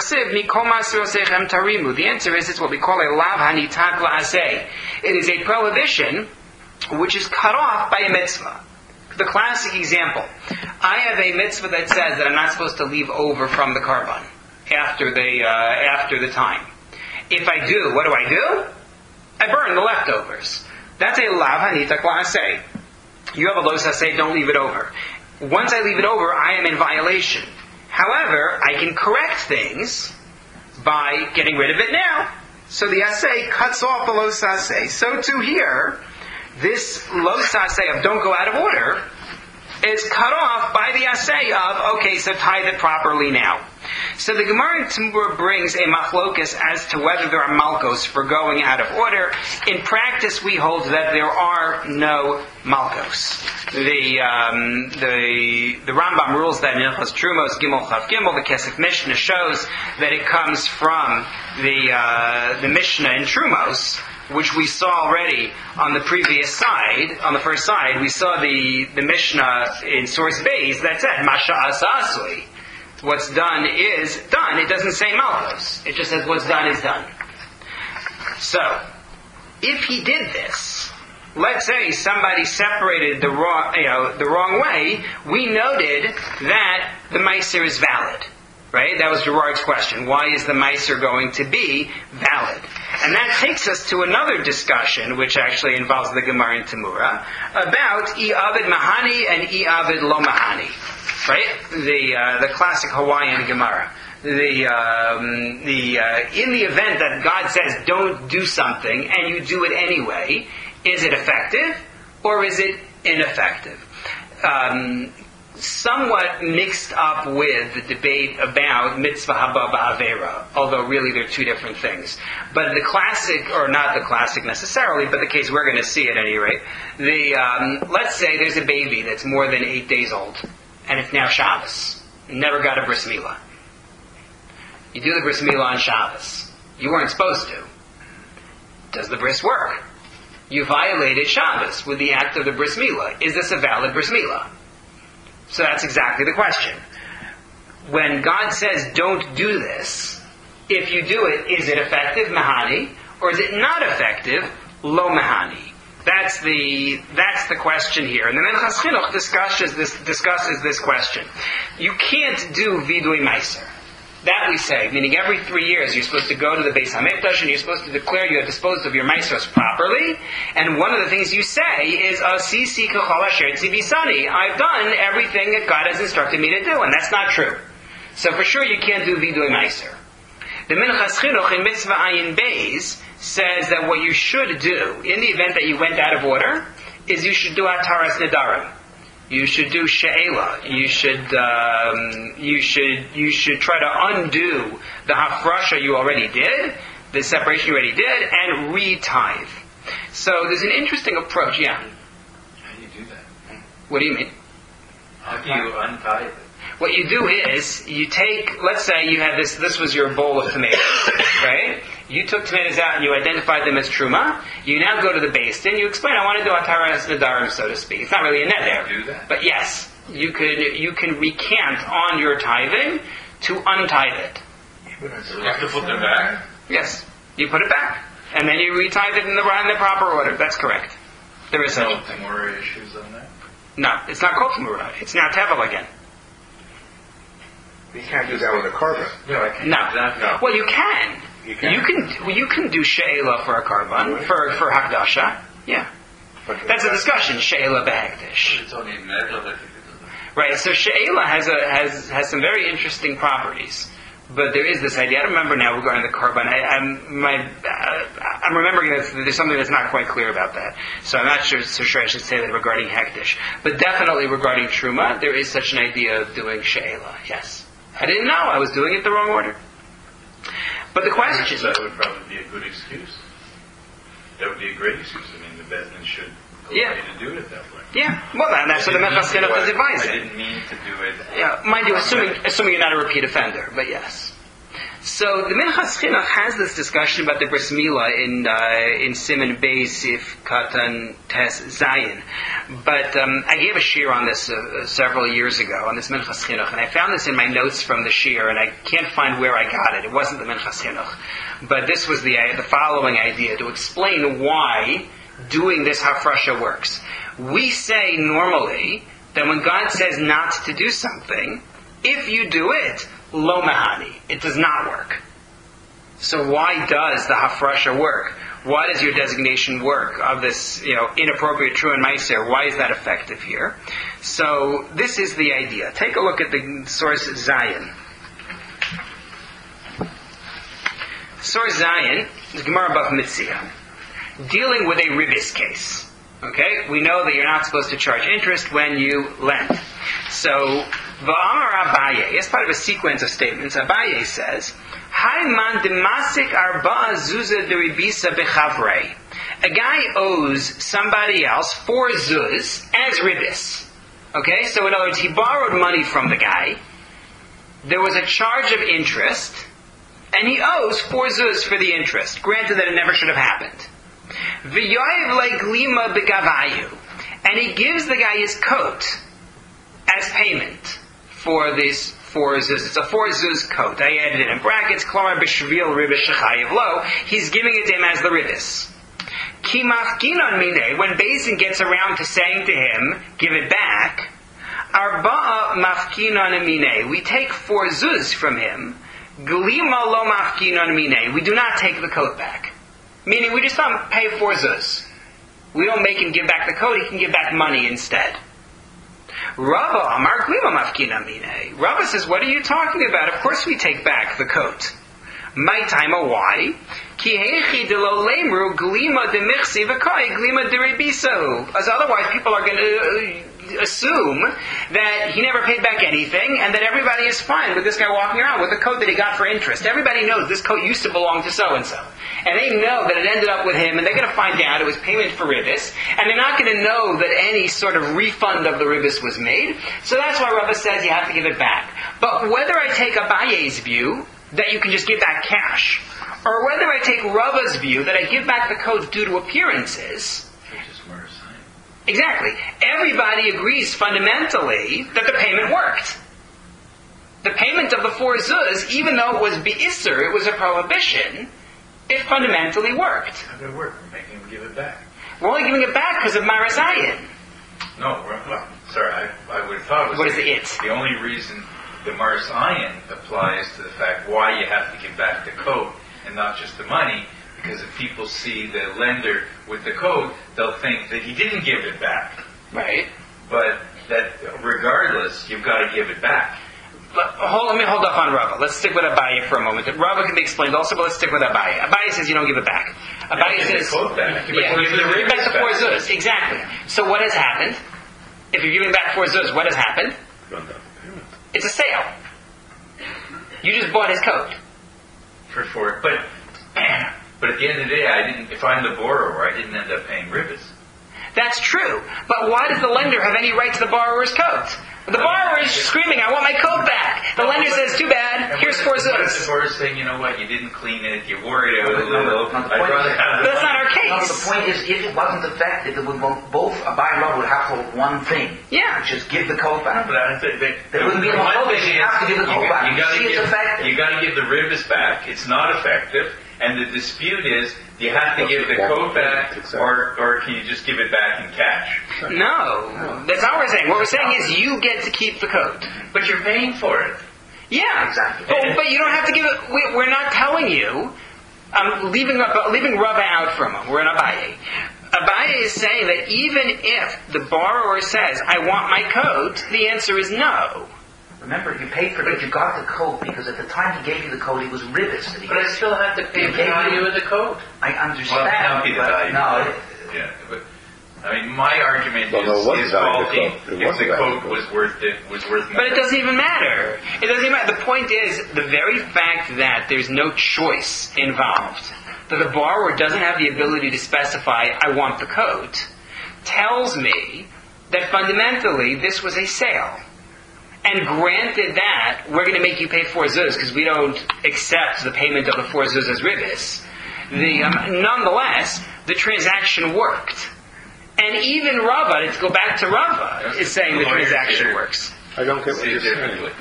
The answer is, it's what we call a lav hanitak la'aseh. It is a prohibition which is cut off by a mitzvah. The classic example. I have a mitzvah that says that I'm not supposed to leave over from the carbon after the time. If I do, what do? I burn the leftovers. That's a lav hanitak la'aseh. You have a los haseh, don't leave it over. Once I leave it over, I am in violation. However, I can correct things by getting rid of it now. So the aseh cuts off the los haseh. So too here, this los haseh of don't go out of order is cut off by the aseh of, okay, so tithe it properly now. So the Gemara in Tamura brings a machlokas as to whether there are malchos for going out of order. In practice, we hold that there are no malchos. The Rambam rules that in Ilchos Trumos Gimel Chav Gimel, the Kesef Mishnah shows that it comes from the Mishnah in Trumos, which we saw already on the previous side, on the first side. We saw the Mishnah in source Beis that said Masha Asa Asui. What's done is done. It doesn't say malchus. It just says what's done is done. So, if he did this, let's say somebody separated the wrong way, we noted that the meiser is valid. Right? That was Gerard's question. Why is the meiser going to be valid? And that takes us to another discussion, which actually involves the Gemara in Tamura, about i'avid mahani and i'avid lo mahani. Right? The classic Hawaiian Gemara. In the event that God says don't do something and you do it anyway, is it effective or is it ineffective? Somewhat mixed up with the debate about mitzvah haba ba'avera, although really they're two different things. But the classic, or not the classic necessarily, but the case we're going to see at any rate, let's say there's a baby that's more than 8 days old, and it's now Shabbos. Never got a bris milah. You do the bris milah on Shabbos. You weren't supposed to. Does the bris work? You violated Shabbos with the act of the bris milah. Is this a valid bris milah? So that's exactly the question. when God says don't do this, if you do it, is it effective, mahani, or is it not effective, lo mahani? That's the question here. And the Minchas Chinuch discusses this question. You can't do vidui meiser. That we say, meaning every 3 years you're supposed to go to the Beis HaMikdash and you're supposed to declare you have disposed of your meiseros properly. And one of the things you say is, Asisi kachol asher tzibisani. I've done everything that God has instructed me to do, and that's not true. So for sure you can't do vidui meiser. The Minchas Chinuch in Mitzvah Ayin Beis says that what you should do, in the event that you went out of order, is you should do Ataras Nedarim. You should do she'ela. You should try to undo the hafrasha you already did, the separation you already did, and re-tithe. So there's an interesting approach. Yeah. How do you do that? What do you mean? How do you untie it? What you do is, you take, let's say you had this was your bowl of tomatoes, right? You took tomatoes out and you identified them as truma. You now go to the Beis Din, you explain, I want to do Ataras Nedarim, so to speak. It's not really a net there. Do that? But yes, you can recant on your tithing to untithe it. You have to put them back? Yes. You put it back. And then you retithe it in the proper order. That's correct. There is no Temura issues on that? No, it's not called Temura. It's now Tevel again. You can't do that with a carbon. No, I can't. No. Well, you can. You can do she'ela for a carbon, for Hakdasha. Yeah. That's a discussion, she'ela behekdesh. It's only metal that you can do that. Right, so she'ela has some very interesting properties. But there is this idea, I don't remember now regarding the carbon, I'm remembering that there's something that's not quite clear about that. So I'm not sure I should say that regarding hekdesh. But definitely regarding truma, there is such an idea of doing she'ela, yes. I didn't know, I was doing it the wrong order. But the question... That would probably be a good excuse. That would be a great excuse. I mean, the Bezdin should allow you to do it that way. Yeah, well, that's what the Minchas Chinuch is advising. I didn't mean to do it. Yeah, mind you, assuming you're not a repeat offender, but yes. So the Minchas Chinuch has this discussion about the bris milah in Siman Beis Sif Katan Tes Zayin. But I gave a shir on this several years ago, on this Minchas Chinuch, and I found this in my notes from the shir, and I can't find where I got it. It wasn't the Minchas Chinuch. But this was the following idea, to explain why doing this hafrasha works. We say normally that when God says not to do something, if you do it, lo mahani, it does not work. So why does the hafrasha work? Why does your designation work of this, inappropriate true and meiser? Why is that effective here? So this is the idea. Take a look at the source Zion. Source Zion is Gemara Bava Metzia, dealing with a ribis case. Okay, we know that you're not supposed to charge interest when you lend. So, V'amar Abaye, as part of a sequence of statements, Abaye says, Hayman demasik arba'a zuzah deribisa bechavrei. A guy owes somebody else 4 zuz as ribis. Okay, so in other words, he borrowed money from the guy. There was a charge of interest, and he owes 4 zuz for the interest. Granted that it never should have happened. V'yoyev le'glima begavayu, and he gives the guy his coat as payment for this 4 zuz. It's a 4 zuz coat. I added it in brackets. Klamar b'shvil ribis shechayev lo. He's giving it to him as the ribis. Ki mafkinon minei. When Beis Din gets around to saying to him, give it back. Arba'a mafkinon minei. We take 4 zuz from him. Glima lo mafkinon minei. We do not take the coat back. Meaning we just don't pay 4 zuz. We don't make him give back the coat, he can give back money instead. Rava amar glima mafkina mine. Rava says, what are you talking about? Of course we take back the coat. My time, why? Ki hechi de lo lemru glima de michsi v'kai glima de rebiso. As otherwise people are going to assume that he never paid back anything and that everybody is fine with this guy walking around with a coat that he got for interest. Everybody knows this coat used to belong to so-and-so. And they know that it ended up with him, and they're going to find out it was payment for ribis, and they're not going to know that any sort of refund of the ribis was made. So that's why Rava says you have to give it back. But whether I take Abaye's view, that you can just give back cash, or whether I take Rava's view, that I give back the coat due to appearances, exactly. Everybody agrees fundamentally that the payment worked. the payment of the 4 zuz, even though it was be'isr, it was a prohibition, it fundamentally worked. How did it work? We're making him give it back. We're only giving it back because of Marasayan. No, sorry, I would have thought it was What is it? the only reason the Mars Ayin applies to the fact why you have to give back the coat and not just the money, because if people see the lender with the coat, they'll think that he didn't give it back. Right. But that regardless, you've got to give it back. Let me hold off on Rava. Let's stick with Abaye for a moment. Rava can be explained also, but let's stick with Abaye. Abaye says you don't give it back. Abaye says... Give back. Give back the 4 zuz. Exactly. So what has happened? If you're giving back 4 zuz, what has happened? It's a sale. You just bought his coat. For 4. But at the end of the day, if I'm the borrower, I didn't end up paying ribas. That's true. But why does the lender have any right to the borrower's coat? The borrower is screaming, I want my coat back. The lender says, too bad, here's 4 zuz. The borrower's saying, you know what, you didn't clean it, you wore it out a little. I'd rather have That's not our No, case. the point is, if it wasn't effective, it would both Abaye and Rava would have to hold one thing. Yeah. Which is give the coat back. There wouldn't be a prohibition. You have to give the coat back. You got to give the ribas back. It's not effective. And the dispute is, do you have to give the coat back, or can you just give it back in cash? No. That's not what we're saying. What we're saying is you get to keep the coat. But you're paying for it. Yeah. Exactly. But you don't have to give it... We're not telling you... I'm leaving Rava out for a moment. We're in Abaye. Abaye is saying that even if the borrower says, I want my coat, the answer is no. Remember, you paid for it. You got the coat because at the time he gave you the coat, it was ribis that he But I gave. still have to pay the value of the coat. I understand. Well, not be the value. No. Yeah, but I mean, my argument Well, no, it wasn't is value of faulty the coat. It if wasn't the value of coat the was worth it. Was worth more. But it doesn't even matter. It doesn't even matter. The point is, the very fact that there's no choice involved, that the borrower doesn't have the ability to specify, I want the coat, tells me that fundamentally this was a sale. And granted that, we're going to make you pay 4 zuz because we don't accept the payment of the 4 zuz as ribis. Nonetheless, the transaction worked. And even Rava, to go back to Rava, is saying the transaction works. I don't get what you're saying.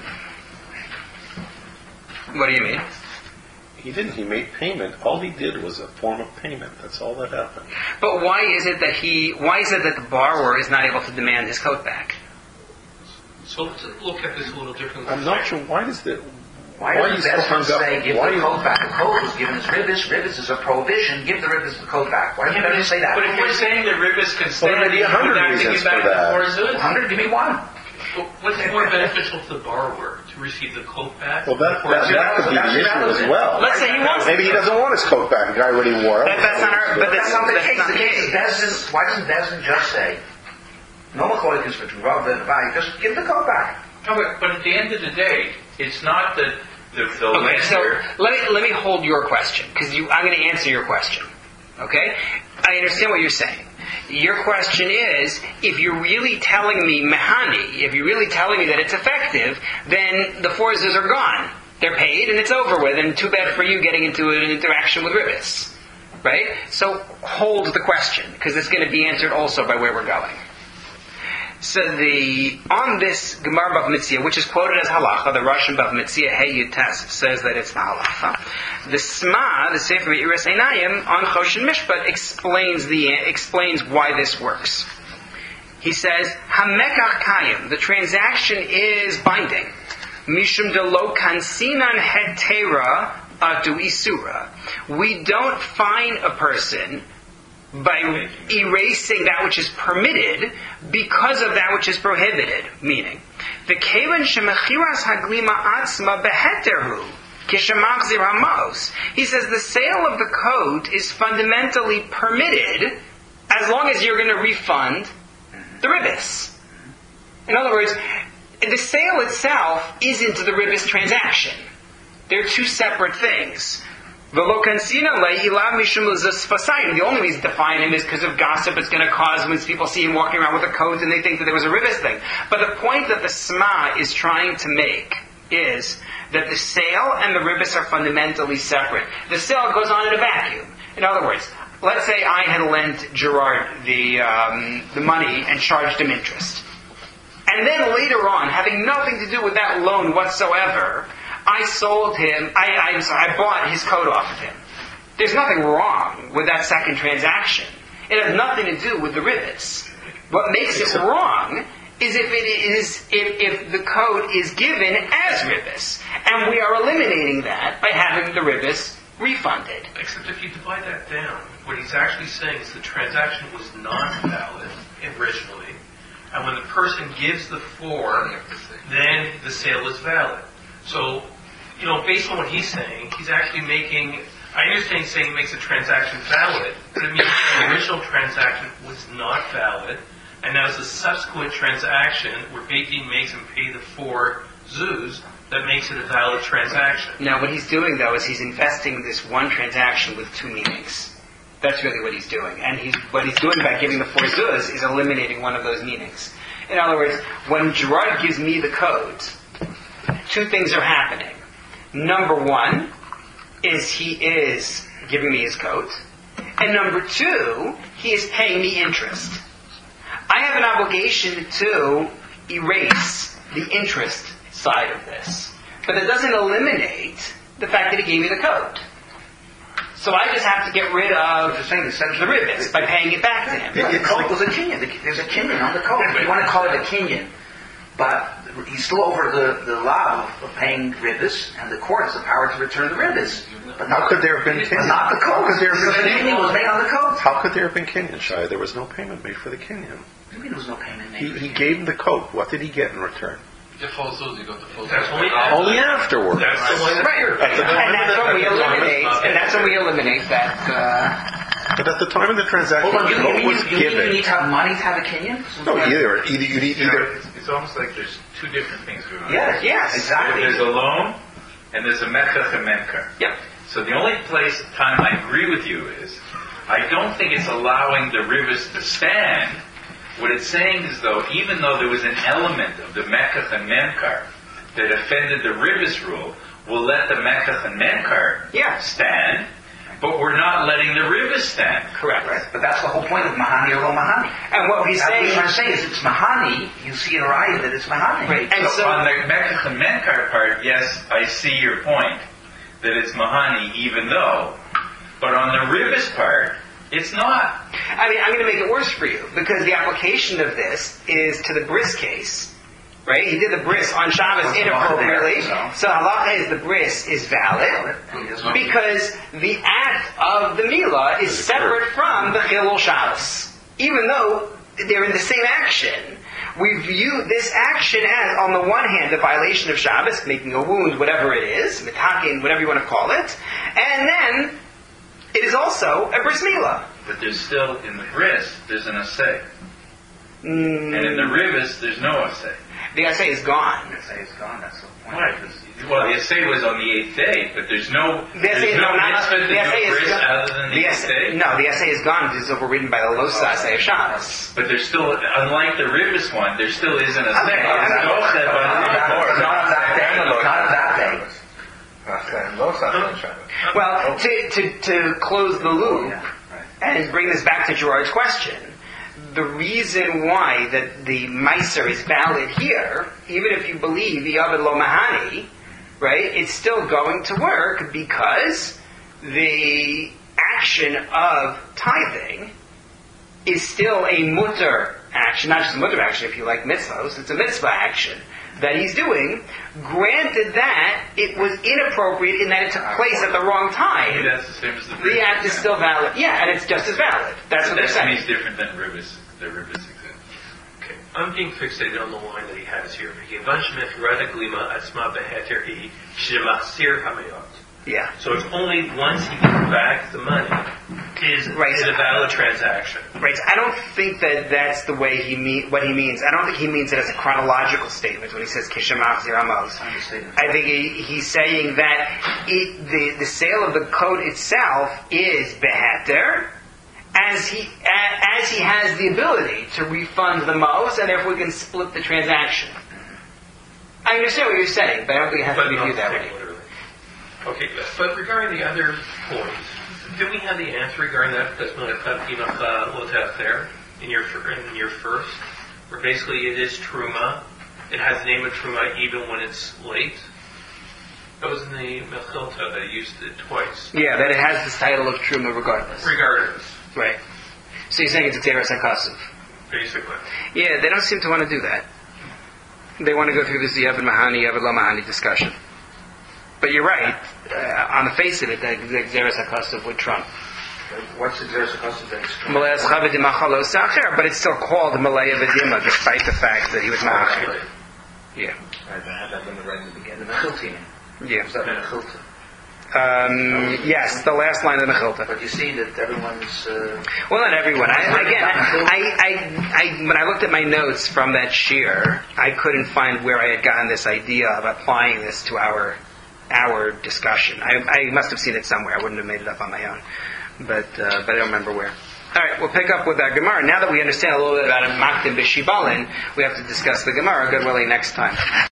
What do you mean? He didn't. He made payment. All he did was a form of payment. That's all that happened. But why is it that the borrower is not able to demand his coat back? So let's look at this a little differently. I'm not sure. Why does that? Why are does you the so hung Bezin up? say give Why the you- coat back? The coat was given as ribis. Ribis is a prohibition. Give the ribis the coat back. Why do you never say that? But if you're saying the ribis can stay, Well, there may be 100 you have to reasons give back for that. the 4 zuz. 100, give me one. What's more beneficial to the borrower? To receive the coat back? Well, that could be the issue as well. Let's say he wants Maybe he doesn't want his coat back. The guy already wore it. That's not our... But That's not the case. The case is case. Bezin. Why doesn't Bezin just say, no McCoy between Rava and Abaye, just give the coat back? No, but at the end of the day, it's not that the Okay, so lender. let me hold your question, because I'm going to answer your question. Okay? I understand what you're saying. Your question is, if you're really telling me mehani, if you're really telling me that it's effective, then the 4 zuz are gone. They're paid and it's over with, and too bad for you getting into an interaction with ribis. Right? So hold the question, because it's going to be answered also by where we're going. So on this Gemara Bava Metzia, which is quoted as halacha, the Russian Bava Metzia Hey Yutes says that it's not halacha. The Sma, the Sefer Iris Einayim, on Choshen Mishpat explains why this works. He says, Hamekach Kayim, the transaction is binding. Mishum de lo kansinan hetera atu isura. We don't fine a person by erasing that which is permitted because of that which is prohibited. Meaning, the kevan shemechiras haglima atzma beheterhu kishamachzir hamos. He says the sale of the coat is fundamentally permitted as long as you're going to refund the ribis. In other words, the sale itself isn't the ribis transaction. They're two separate things. The only reason to fine him is because of gossip. It's going to cause when people see him walking around with a coat and they think that there was a ribis thing. But the point that the Sma is trying to make is that the sale and the ribis are fundamentally separate. The sale goes on in a vacuum. In other words, let's say I had lent Gerard the money and charged him interest. and then later on, having nothing to do with that loan whatsoever, I sold him, I bought his coat off of him. There's nothing wrong with that second transaction. It has nothing to do with the rivets. What makes it wrong is if the coat is given as rivets. And we are eliminating that by having the rivets refunded. Except if you divide that down, what he's actually saying is the transaction was not valid originally, and when the person gives the form, then the sale is valid. So, based on what he's saying, he's actually making, I understand he's saying he makes a transaction valid, but it means the original transaction was not valid, and now it's a subsequent transaction where Beit Din makes him pay the 4 zuz that makes it a valid transaction. Now, what he's doing, though, is he's investing this one transaction with 2 meanings. That's really what he's doing. And what he's doing by giving the 4 zuz is eliminating one of those meanings. In other words, when Gerard gives me the code, 2 things are happening. Number 1 is he is giving me his coat. And number 2, he is paying me interest. I have an obligation to erase the interest side of this. But it doesn't eliminate the fact that he gave me the code. So I just have to get rid of the rivets by paying it back to him. The coat was a kinyan. There's a kinyan on the coat. If you want to call it a kinyan. But he's still over the law of paying rivets, and the court has the power to return the rivets. But How could there have been kinyan? But not the coat. How could there have The been kinyan was made on the coat. How could there have been kinyan, Shai? There was no payment made for the kinyan. What do you mean there was no payment made? He gave him the coat. What did he get in return? The full zuz, you got the full That's zuz. only Only afterwards. That's the one that's And that's when we eliminate that. But at the time of the transaction, Hold on, the coat was you given. need to have money to have a kinyan? No, you need either. It's almost like there's 2 different things going on. Yes, exactly. There's a loan, and there's a mechach and menkar. Yep. So the only time I agree with you is, I don't think it's allowing the rivets to stand. What it's saying is, though, even though there was an element of the mechach and menkar that offended the rivets rule, we'll let the mechach and menkar stand, but we're not letting the rivets stand. Correct. Right. But that's the whole point of Mahani or Lo Mahani. And what he's saying... What I'm saying is it's Mahani, you see in Raya that it's Mahani. Right. And So on the mechach and menkar part, yes, I see your point, that it's mahani even though, but on the rivets part, it's not. I mean, I'm going to make it worse for you, because the application of this is to the bris case, right? He did the bris on Shabbos inappropriately, so halacha is the bris is valid, because the act of the milah is separate from the chilul Shabbos. Even though they're in the same action, we view this action as, on the one hand, a violation of Shabbos, making a wound, whatever it is, mitakin, whatever you want to call it, and then it is also a bris milah. But there's still, in the bris, there's an assay. And in the rivets, there's no assay. The assay is gone. The assay is gone, that's the point. Right. Well, the assay was on the 8th day, but there's no The bris other than the 8th day. No, the essay is gone. It is overridden by the Losa assay of Shabbos. But there's still, unlike the rivets one, there still is an assay. Not on that day. Not on that day. Well, to close the loop and bring this back to Gerard's question, the reason why that the Meiser is valid here, even if you believe the Yavad Lo Mahani, right, it's still going to work because the action of tithing is still a mutter action, not just a mutter action if you like mitzvahs, it's a mitzvah action that he's doing, granted that it was inappropriate in that it took place at the wrong time. Maybe that's the same as the The rivets. act is still valid. Yeah, and it's just as valid. That's what they're That saying. means different than rivets. The rivets exist. Okay, I'm being fixated on the line that he has here. Yeah. So it's only once he gives back the money is a valid transaction. Right. I don't think that that's the way what he means. I don't think he means it as a chronological statement when he says Kishamach Ziramos. I think he's saying that the sale of the coat itself is beheter, as he has the ability to refund the most, and therefore we can split the transaction. I understand what you're saying, but I don't think it has to be viewed that way. Okay, but regarding the other points, do we have the answer regarding that? That's not a there in your first. where basically it is truma. It has the name of truma even when it's late. That was in the Mechilta. They used it twice. Yeah, that it has this title of truma regardless. Regardless, Right. So you're saying it's Xeris HaKasuv. basically. Yeah, they don't seem to want to do that. They want to go through this Yavad Mahani, Yavad Lo Mahani discussion. But you're right. On the face of it, that the Xeris HaKasuv would trump. What's the Xeris HaKasuv that is true? Malay Aschav V'dim Achalo Sacher, but it's still called Malay V'dima, despite the fact that he was Ma'achir. Yeah. I had that in the right in the beginning. The Mechilta. Yeah. Was that the Mechilta? Yes, the last line of the Mechilta. But you see that everyone's... Well, not everyone. When I looked at my notes from that shir, I couldn't find where I had gotten this idea of applying this to our discussion. I must have seen it somewhere. I wouldn't have made it up on my own, but I don't remember where. All right, we'll pick up with that Gemara. Now that we understand a little bit about Maktim B'Shibalin, we have to discuss the Gemara, God willing, next time.